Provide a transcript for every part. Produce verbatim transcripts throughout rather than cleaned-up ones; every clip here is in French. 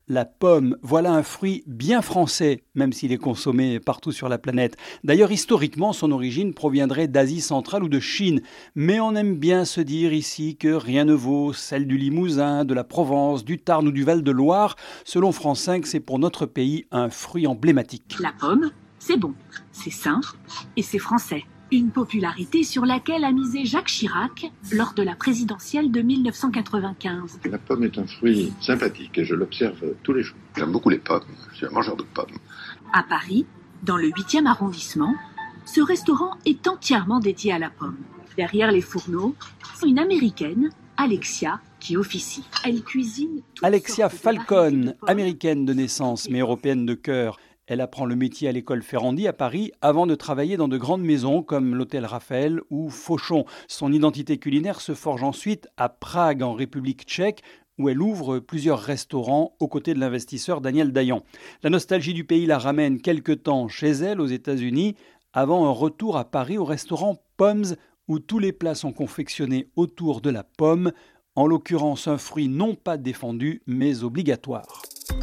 La pomme, voilà un fruit bien français, même s'il est consommé partout sur la planète. D'ailleurs, historiquement, son origine proviendrait d'Asie centrale ou de Chine. Mais on aime bien se dire ici que rien ne vaut celle du Limousin, de la Provence, du Tarn ou du Val-de-Loire. Selon France cinq, c'est pour notre pays un fruit emblématique. La pomme, c'est bon, c'est sain et c'est français. Une popularité sur laquelle a misé Jacques Chirac lors de la présidentielle de mille neuf cent quatre-vingt-quinze. La pomme est un fruit sympathique et je l'observe tous les jours. J'aime beaucoup les pommes, je suis un mangeur de pommes. À Paris, dans le huitième arrondissement, ce restaurant est entièrement dédié à la pomme. Derrière les fourneaux, une Américaine, Alexia, qui officie. Elle cuisine... Alexia Falcon, américaine de naissance mais européenne de cœur. Elle apprend le métier à l'école Ferrandi à Paris avant de travailler dans de grandes maisons comme l'hôtel Raphaël ou Fauchon. Son identité culinaire se forge ensuite à Prague en République tchèque où elle ouvre plusieurs restaurants aux côtés de l'investisseur Daniel Dayan. La nostalgie du pays la ramène quelque temps chez elle aux États-Unis avant un retour à Paris au restaurant Pommes où tous les plats sont confectionnés autour de la pomme, en l'occurrence un fruit non pas défendu mais obligatoire.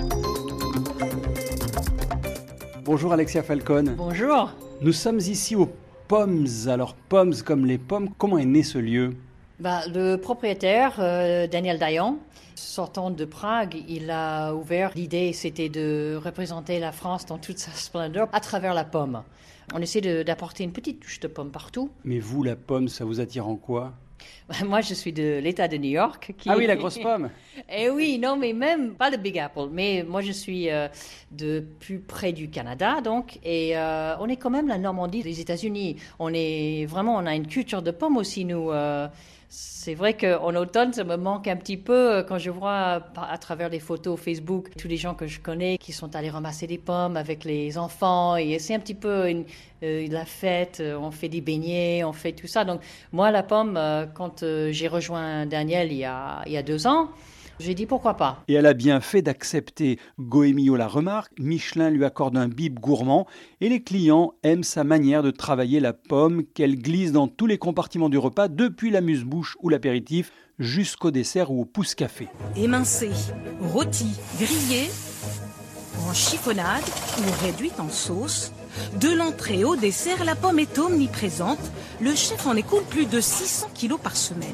Bonjour Alexia Falcon. Bonjour. Nous sommes ici aux Pommes. Alors Pommes comme les pommes, comment est né ce lieu ? Bah, le propriétaire, euh, Daniel Dayan, sortant de Prague, il a ouvert. L'idée, c'était de représenter la France dans toute sa splendeur à travers la pomme. On essaie de, d'apporter une petite touche de pomme partout. Mais vous, la pomme, ça vous attire en quoi ? Moi, je suis de l'État de New York. Qui... Ah oui, la grosse pomme. Eh oui, non, mais même pas le Big Apple. Mais moi, je suis euh, de plus près du Canada, donc, et euh, on est quand même la Normandie des États-Unis. On est vraiment, on a une culture de pommes aussi, nous. Euh, c'est vrai qu'en automne, ça me manque un petit peu quand je vois à travers les photos Facebook tous les gens que je connais qui sont allés ramasser des pommes avec les enfants. Et c'est un petit peu une, euh, la fête. On fait des beignets, on fait tout ça. Donc moi, la pomme, euh, quand euh, j'ai rejoint Daniel il y a, il y a deux ans, j'ai dit pourquoi pas. Et elle a bien fait d'accepter. Goemio la remarque, Michelin lui accorde un bib gourmand et les clients aiment sa manière de travailler la pomme qu'elle glisse dans tous les compartiments du repas, depuis l'amuse-bouche ou l'apéritif jusqu'au dessert ou au pousse-café. Émincée, rôtie, grillée, en chiffonnade ou réduite en sauce, de l'entrée au dessert, la pomme est omniprésente. Le chef en écoule plus de six cents kilos par semaine.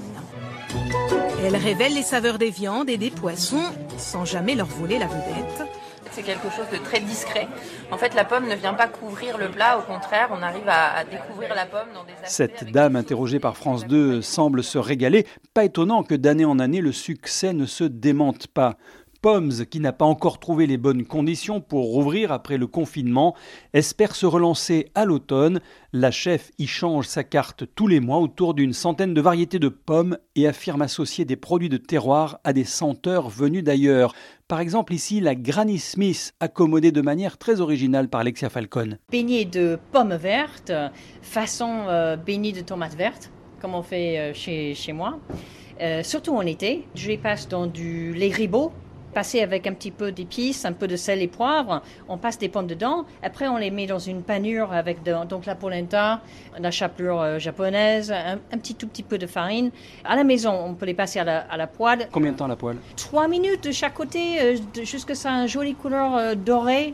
Elle révèle les saveurs des viandes et des poissons sans jamais leur voler la vedette. C'est quelque chose de très discret. En fait, la pomme ne vient pas couvrir le plat. Au contraire, on arrive à, à découvrir la pomme dans des aspects. Cette dame interrogée par France deux semble se régaler. Pas étonnant que d'année en année, le succès ne se démente pas. Pommes, qui n'a pas encore trouvé les bonnes conditions pour rouvrir après le confinement, espère se relancer à l'automne. La chef y change sa carte tous les mois autour d'une centaine de variétés de pommes et affirme associer des produits de terroir à des senteurs venues d'ailleurs. Par exemple ici, la Granny Smith, accommodée de manière très originale par Alexia Falcon. Beignet de pommes vertes, façon euh, beignet de tomates vertes, comme on fait euh, chez, chez moi. Euh, surtout en été, je les passe dans du lait ribot. Passer avec un petit peu d'épices, un peu de sel et poivre, on passe des pommes dedans. Après, on les met dans une panure avec de, donc la polenta, la chapelure euh, japonaise, un, un petit tout petit peu de farine. À la maison, on peut les passer à la, à la poêle. Combien de temps à la poêle ? Trois minutes de chaque côté, euh, jusqu'à ça a une jolie couleur euh, dorée.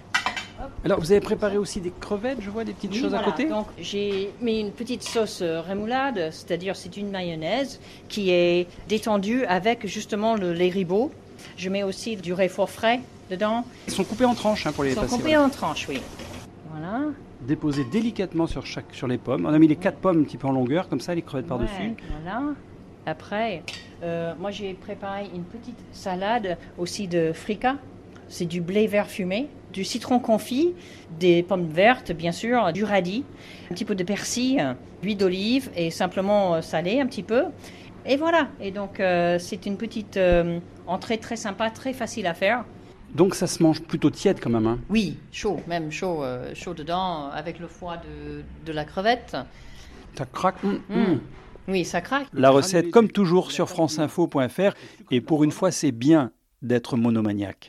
Alors, vous avez préparé aussi des crevettes, je vois, des petites Oui, choses voilà. à côté ? Donc, j'ai mis une petite sauce rémoulade, c'est-à-dire c'est une mayonnaise qui est détendue avec justement le lait ribot. Je mets aussi du réfort frais dedans. Ils sont coupés en tranches hein, pour les Ils sont passer. coupés Voilà. en tranches, oui. Voilà. Déposés délicatement sur, chaque, sur les pommes. On a mis les quatre pommes un petit peu en longueur, comme ça, les crevettes Ouais, par-dessus. Voilà. Après, euh, moi j'ai préparé une petite salade aussi de fricas. C'est du blé vert fumé, du citron confit, des pommes vertes bien sûr, du radis, un petit peu de persil, d'huile d'olive et simplement salé un petit peu. Et voilà, et donc euh, c'est une petite euh, entrée très sympa, très facile à faire. Donc ça se mange plutôt tiède quand même. Hein. Oui, chaud, même chaud, euh, chaud dedans, avec le foie de, de la crevette. Ça craque. Mmh, Mmh. mmh. Oui, ça craque. La recette, comme toujours, sur franceinfo point f r. Et pour une fois, c'est bien d'être monomaniaque.